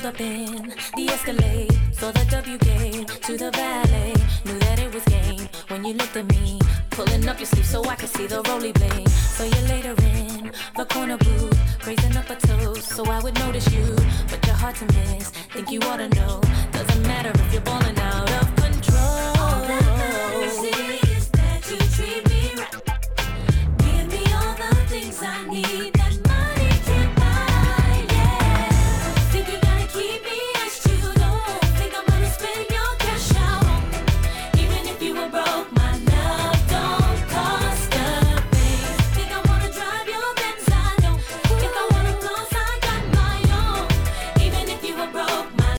up in de-escalate. Saw the W gave to the valet. Knew that it was game when you looked at me. Pulling up your sleeve so I could see the rolly blade. So you later in the corner booth, raising up a toast so I would notice you. But you're hard to miss, think you ought to know. Doesn't matter if you're balling out of control.